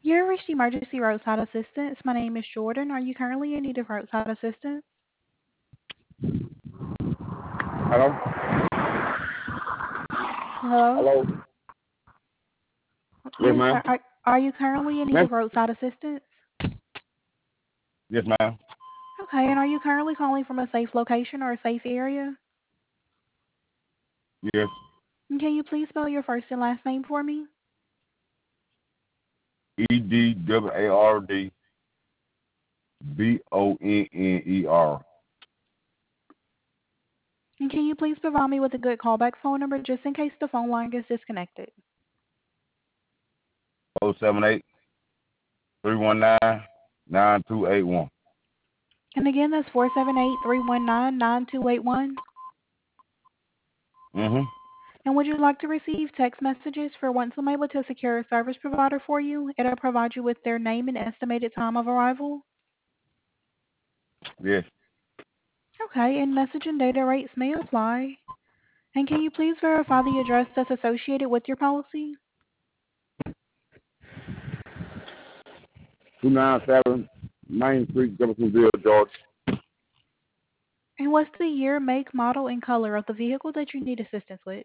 You reached emergency roadside assistance. My name is Jordan. Are you currently in need of roadside assistance? Hello? Hello? Hello? Yes, Yes, ma'am. sir. Are you currently in need Ma'am? of roadside assistance? Yes, ma'am. Okay, and are you currently calling from a safe location or a safe area? Yes. And can you please spell your first and last name for me? EDWARDBONNER. And can you please provide me with a good callback phone number just in case the phone line gets disconnected? 078 319 9281. And again, that's 478-319-9281. Mm-hmm. And would you like to receive text messages for once I'm able to secure a service provider for you? It'll provide you with their name and estimated time of arrival. Yes. Okay, and message and data rates may apply. And can you please verify the address that's associated with your policy? 297 Main Street, Jeffersonville, Georgia. And what's the year, make, model, and color of the vehicle that you need assistance with?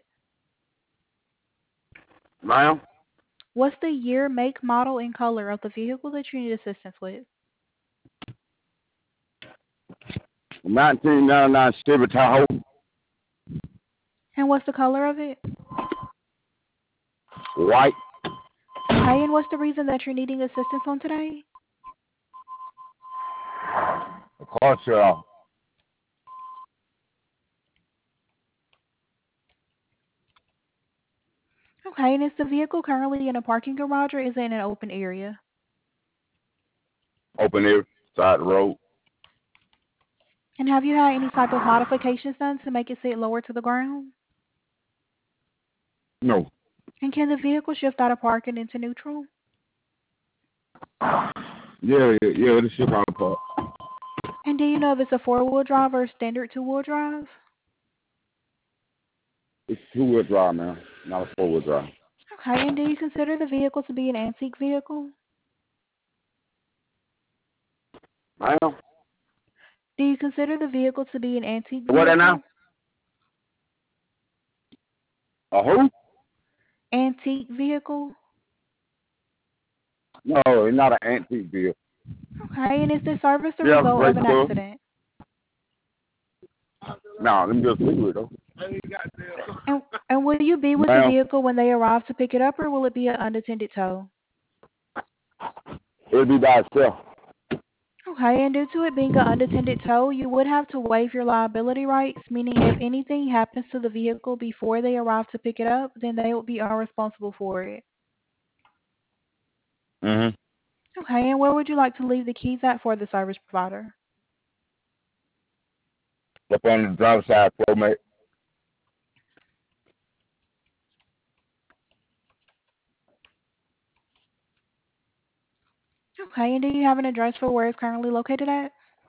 Ma'am? What's the year, make, model, and color of the vehicle that you need assistance with? 1999 Chevy Tahoe. And what's the color of it? White. Okay, and what's the reason that you're needing assistance on today? A car shut off. Okay, and is the vehicle currently in a parking garage or is it in an open area? Open air. Side the road. And have you had any type of modifications done to make it sit lower to the ground? No. And can the vehicle shift out of parking into neutral? Yeah, this shit out of park. And do you know if it's a four-wheel drive or a standard two-wheel drive? It's two-wheel drive, man. Not a four-wheel drive. Okay, and do you consider the vehicle to be an antique vehicle? Ma'am? Do you consider the vehicle to be an antique What that now? vehicle? A who? Antique vehicle? No, it's not an antique vehicle. Okay, and is this service the Yeah, result great of an stuff. accident? No, let me just leave it, though. And, and will you be with the Ma'am, vehicle when they arrive to pick it up, or will it be an unattended tow? it'll be by itself. Okay, and due to it being an unattended tow, you would have to waive your liability rights, meaning if anything happens to the vehicle before they arrive to pick it up, then they would be responsible for it. Mm-hmm. Okay, and where would you like to leave the keys at for the service provider? Up on the driver's side, pro mate. Okay, and do you have an address for where it's currently located at?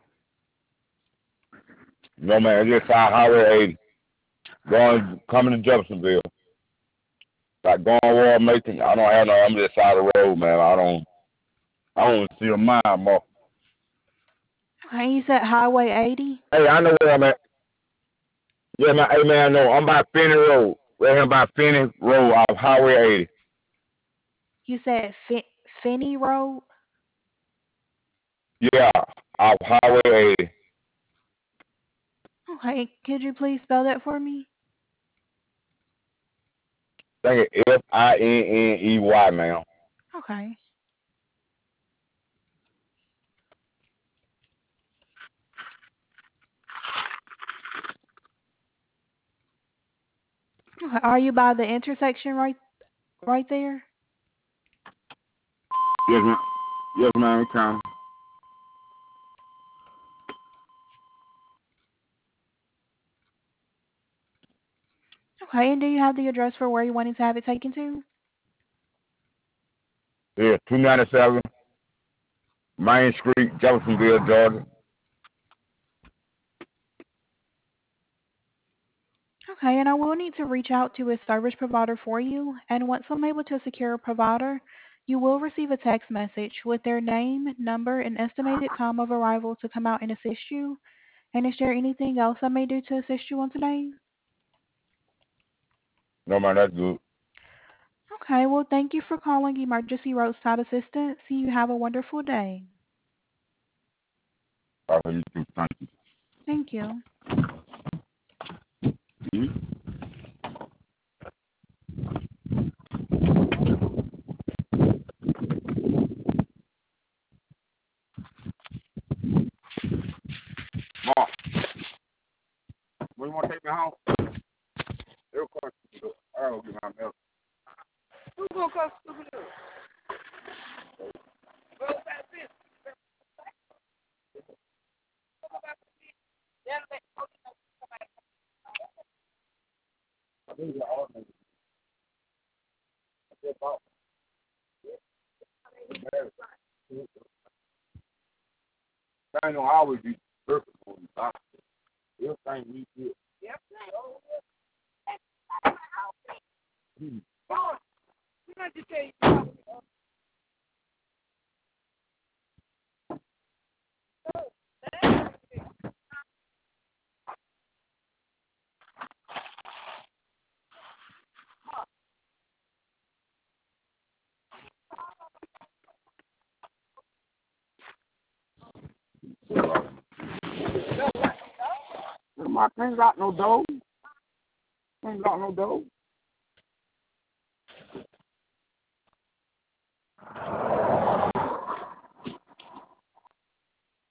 No, man, it's just side Highway 80. Coming to Jeffersonville. Like going Ward Macon, I don't have no, I'm just side of the road, man. I don't see a mile more. Okay, you said Highway 80? Hey, I know where I'm at. Yeah, man, hey, man, I know. I'm by Finney Road. Right here by Finney Road off Highway You said Finney Road? 80. Yeah, off Highway 80. Okay, could you please spell that for me? I think it's Finney, man. Okay. Okay, are you by the intersection right there? Yes, man. Yes, man, we come. Okay, and do you have the address for where you wanted to have it taken to? Yeah, 297 Main Street, Jeffersonville, Georgia. Okay, and I will need to reach out to a service provider for you. And once I'm able to secure a provider, You will receive a text message with their name, number, and estimated time of arrival to come out and assist you. And is there anything else I may do to assist you on today? No, man, that's good. Okay, well, thank you for calling Emergency Roadside Assistance. You have a wonderful day. I you too. Thank you. Thank you. Mm-hmm. Mark, when you want to take me home? They'll call you. I'll get my milk. Who's going to call stupid up? I ain't gonna always be perfect for you. Everything we do. Yep. My can't got no dough. Ain't got no dough.